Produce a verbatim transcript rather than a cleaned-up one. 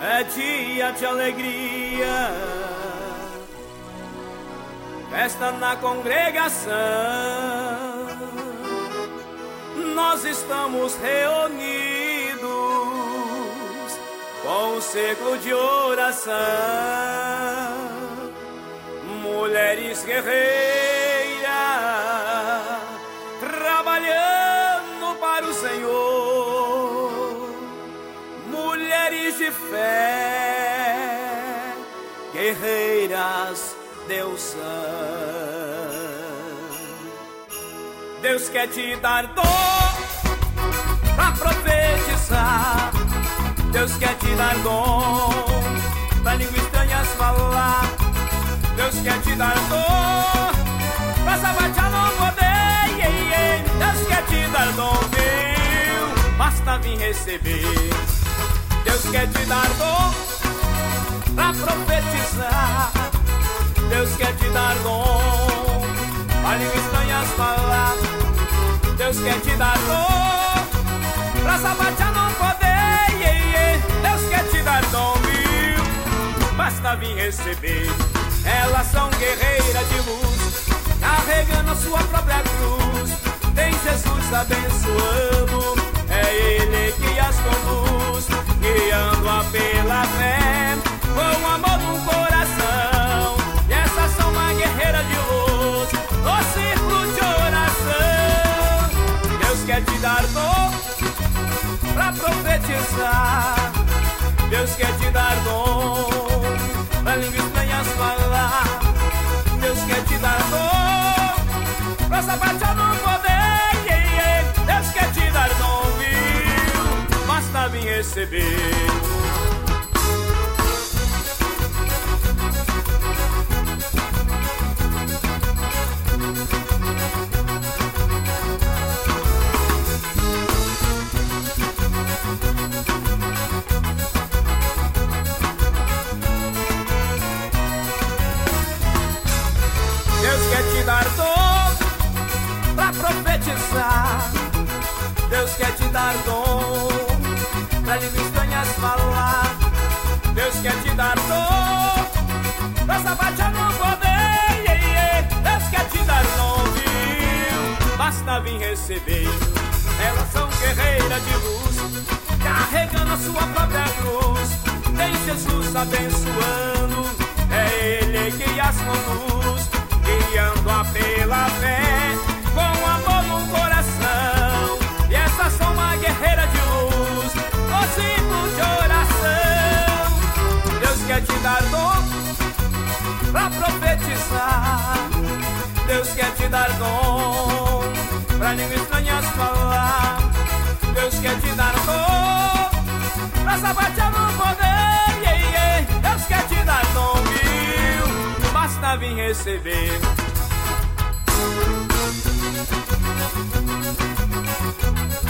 é dia de alegria, festa na congregação. Nós estamos reunidos com um ciclo de oração. Mulheres guerreiras trabalhando para o Senhor, mulheres de fé, guerreiras, Deus são. Deus quer te dar dom pra profetizar. Deus quer te dar dom pra língua estranhas falar. Deus quer te dar dom pra sabatear no poder. Deus quer te dar dom, viu? Basta vir receber. Deus quer te dar dom pra profetizar. Deus quer te dar dom pra língua estranhas falar. Deus quer te dar dom pra sabatear no poder. Deus quer te dar dom, viu? Basta vir receber. Elas são guerreiras de luz, carregando a sua própria cruz. Tem Jesus abençoando, é Ele que as conduz, guiando-a pela fé, com amor no coração. E essas são uma guerreira de luz, no círculo de oração. Deus quer te dar dom pra profetizar. Deus quer te dar dom pra língua estranhas falar. Deus quer te dar dom pra sabatear no poder. Deus quer te dar dom, viu? Basta vir receber. Deus quer te dar dom pra profetizar. Deus quer te dar dom pra língua estranhas falar. Deus quer te dar dom pra sabatear no poder. Deus quer te dar dom, viu? Basta vir receber. Elas são guerreiras de luz, carregando a sua própria cruz. Tem Jesus abençoando, é Ele que as conduz, guiando-a pela fé, com amor no coração. E essas são uma guerreira de luz, no ciclo de oração. Deus quer te dar dom pra profetizar. Deus quer te dar dom pra língua estranhas falar. Deus quer te dar dom pra sabatear no poder. Deus quer te dar dom, viu? Basta vir receber.